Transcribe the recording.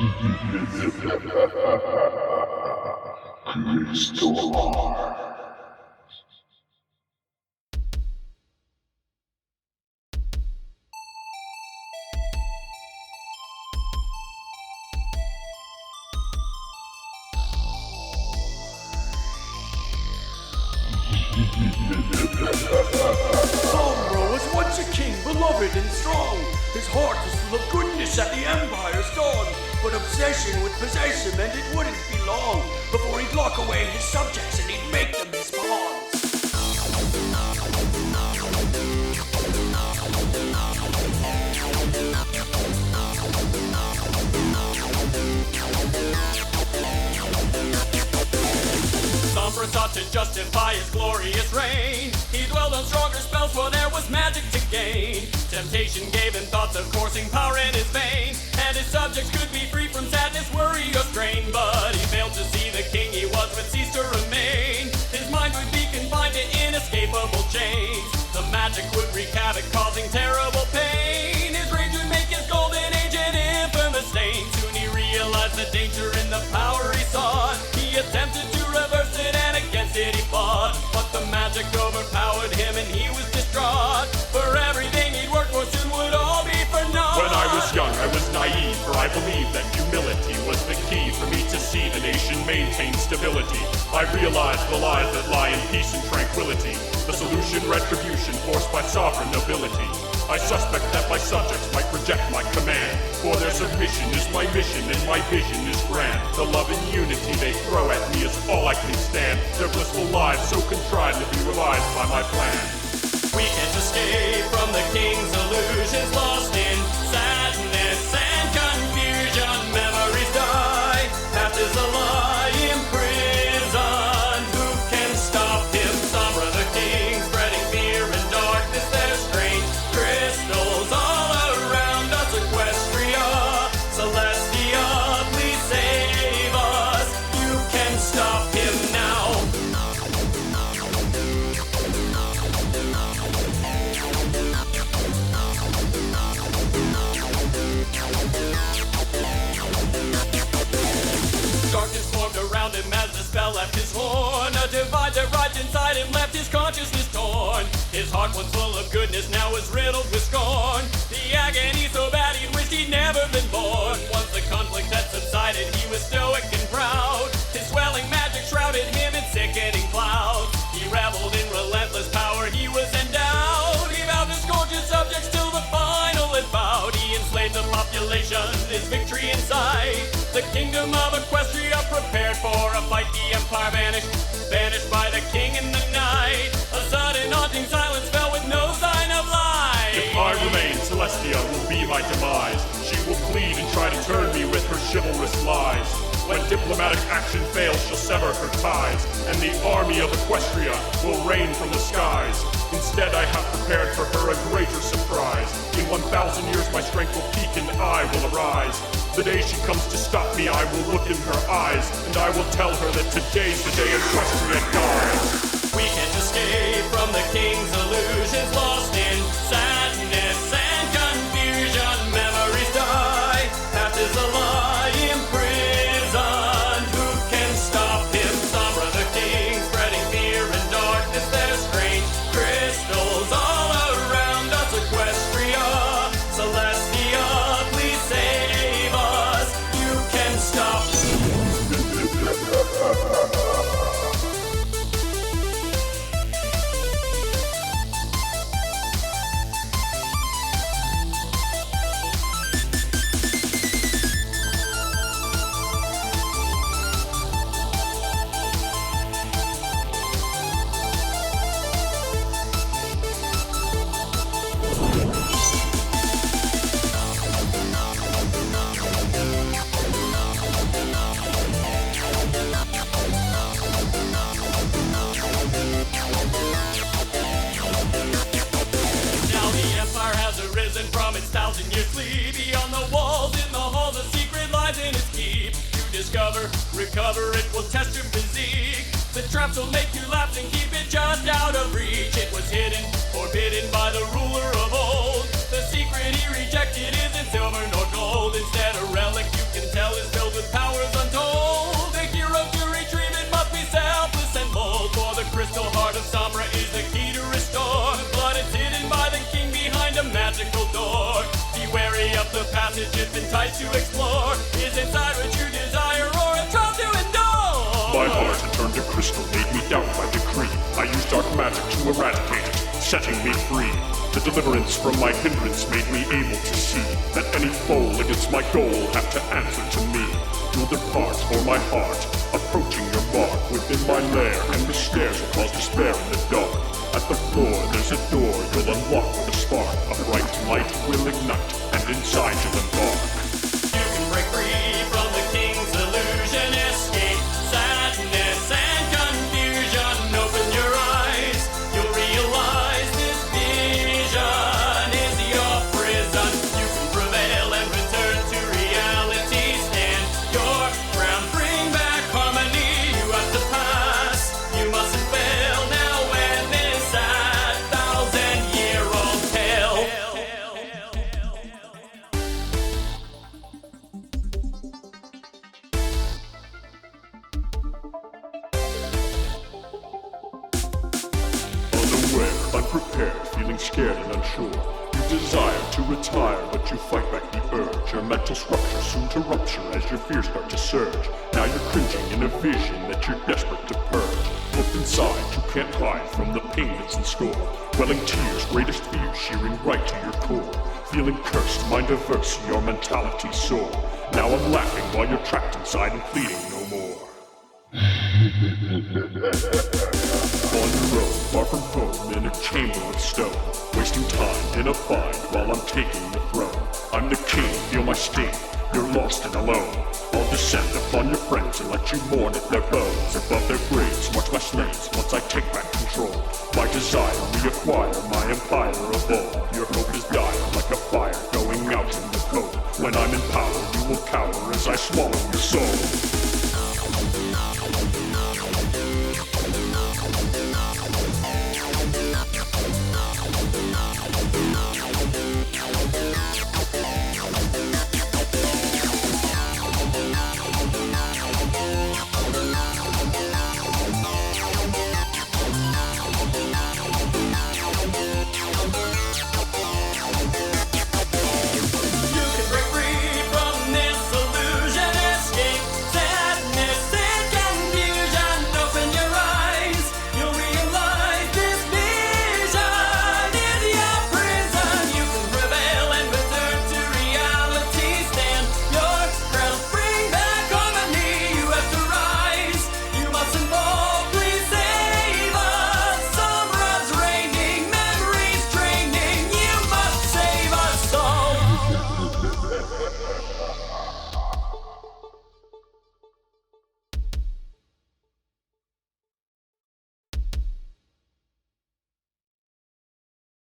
Crystal. Sombra was once a king, beloved and strong. His heart was full of goodness at the Empire's dawn. But obsession would possess him, and it wouldn't be long before he'd lock away his subjects and he'd make them his pawns. Sombra sought to justify his glorious reign. He dwelled on stronger spells while there was magic to gain. Temptation gave him thoughts of coursing power in his veins, and his subjects could be free from sadness, worry, or strain. But he failed to see the king he was would cease to remain. His mind would be confined to inescapable chains. The magic would wreak havoc, causing terrible pain. His rage would make his golden age an infamous stain. Soon he realized the danger in the power he sought. He attempted to reverse it, and against it he fought. But the magic overpowered him, and he was distraught. For everything he'd worked for soon would all be for naught. When I was young, I was naive, for I believed that humility was the key for me to see the nation maintain stability. I realized the lies that lie in peace and tranquility, the solution retribution forced by sovereign nobility. I suspect that my subjects might reject my command, for their submission is my mission and my vision is grand. The love and unity they throw at me is all I can stand. Their blissful lives so contrived to be revised by my plan. We can't escape from the king's illusions, lost in sadness and confusion. Memories die, past is a lie, imprisoned. Who can stop him? Sombra the king, spreading fear and darkness. There's strange crystals all around us. Equestria, Celestia, please save us. You can stop him now. Darkness formed around him as the spell left his horn. A divide that rised inside him left his consciousness torn. His heart once full of goodness now was riddled with scorn. The agony so bad he wished he'd never been born. Once the conflict had subsided, he was stoic and proud. His swelling magic shrouded him in sickening clouds. He reveled in relentless power, he was endowed. He vowed to scourge his subjects till the final had bowed. He enslaved the population, his victory in sight. The kingdom of Equestria prepared for a fight. The empire vanished, vanished by the king in the night. A sudden haunting silence fell with no sign of life. If I remain, Celestia will be my demise. She will plead and try to turn me with her chivalrous lies. When diplomatic action fails, she'll sever her ties, and the army of Equestria will rain from the skies. Instead, I have prepared for her a greater surprise. In 1,000 years, my strength will peak and I will arise. The day she comes to stop me, I will look in her eyes, and I will tell her that today's the day Equestria dies. We can't escape from the king's illusions, lost in sadness and confusion. Memories die, past is a lie, imprisoned. Who can stop him? Sombra the king, spreading fear and darkness. There's strange crystals all around us. Equestria, Celestia, please save us. You can stop. Now the empire has arisen from its 1,000-year sleep. Beyond the walls, in the halls, a secret lies in its keep. To discover, recover, it will test your physique. The traps will make you laugh and keep it just out of reach. It was hidden, forbidden by the ruler of old. The secret he rejected isn't silver nor gold. Instead, a relic you can tell is The passage you've been tied to explore is inside what you desire or a trial to endure. My heart had turned to crystal, made me doubt my decree. I used dark magic to eradicate it, setting me free. The deliverance from my hindrance made me able to see that any foe against my goal have to answer to me. You'll depart for my heart, approaching your mark within my lair, and the stairs will cause despair in the dark. At the floor there's a door you'll unlock with a spark. A bright light will ignite, and inside you'll embark. You can break free from the king's illusion, escape sadness and confusion. Open your eyes, you'll realize this vision is your prison. You can prevail and return to reality. Stand your ground, bring back harmony. You have to pass, you mustn't fail. Now when this sad 1,000-year-old tale. Unaware, unprepared, feeling scared and unsure. You desire to retire, but you fight back the urge. Your mental structure soon to rupture as your fears start to surge. Now you're cringing in a vision that you're desperate to purge. Look inside, you can't hide from the pain that's in store. Welling tears, greatest fears, shearing right to your core. Feeling cursed, mind averse, your mentality sore. Now I'm laughing while you're trapped inside and pleading no more. On your own, far from home, in a chamber of stone, wasting time in a bind while I'm taking the throne. I'm the king, feel my sting, you're lost and alone. I'll descend upon your friends and let you mourn at their bones. Above their graves, watch my slaves once I take back control. My desire, reacquire my empire evolve. Your hope is dire like a fire going out in the cold. When I'm in power, you will cower as I swallow your soul.